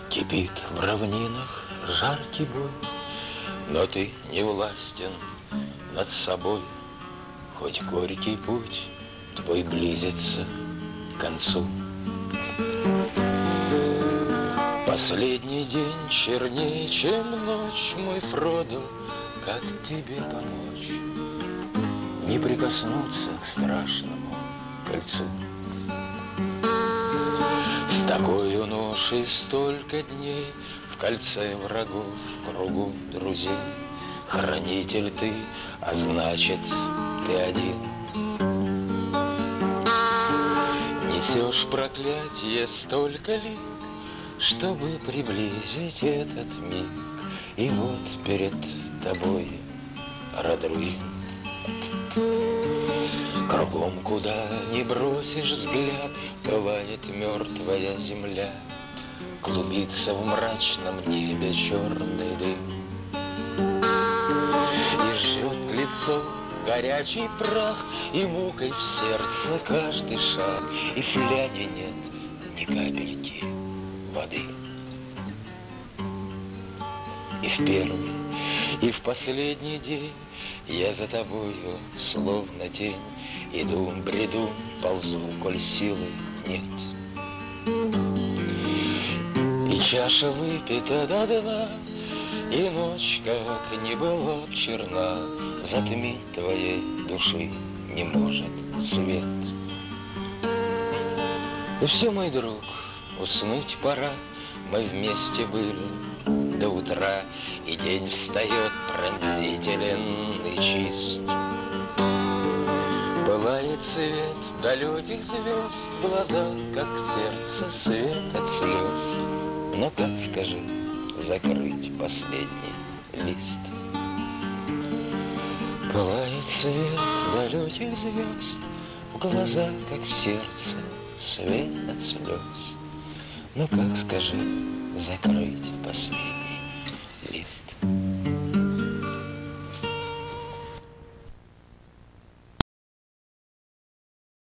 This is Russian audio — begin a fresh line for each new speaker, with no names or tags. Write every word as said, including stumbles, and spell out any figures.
Кипит в равнинах жаркий бой, но ты не властен над собой. Хоть горький путь твой близится к концу. Последний день чернее, чем ночь, мой Фродо, как тебе помочь не прикоснуться к страшному кольцу? С такой ношей столько дней в кольце врагов, в кругу друзей. Хранитель ты, а значит, ты один. Несешь проклятие столько лет, чтобы приблизить этот миг. И вот перед тобой род руин. Кругом, куда ни бросишь взгляд, пылает мертвая земля. Клубится в мрачном небе черный дым. И жжет лицо горячий прах, и мукой в сердце каждый шаг. И в фляге нет ни капельки воды. И в первый, и в последний день я за тобою, словно тень, иду, бреду, ползу, коль силы нет. И чаша выпита до дна, и ночь, как не была б черна, затмить твоей души не может свет. И все, мой друг, уснуть пора, мы вместе были до утра, и день встает пронзителен и чист. Пылает свет далеких звезд, глаза, как сердце, свет от слез. Но как, скажи, закрыть последний лист? Пылает свет далеких звезд, в глазах, как в сердце, свет от слез. Ну как, скажи, закрыть последний лист?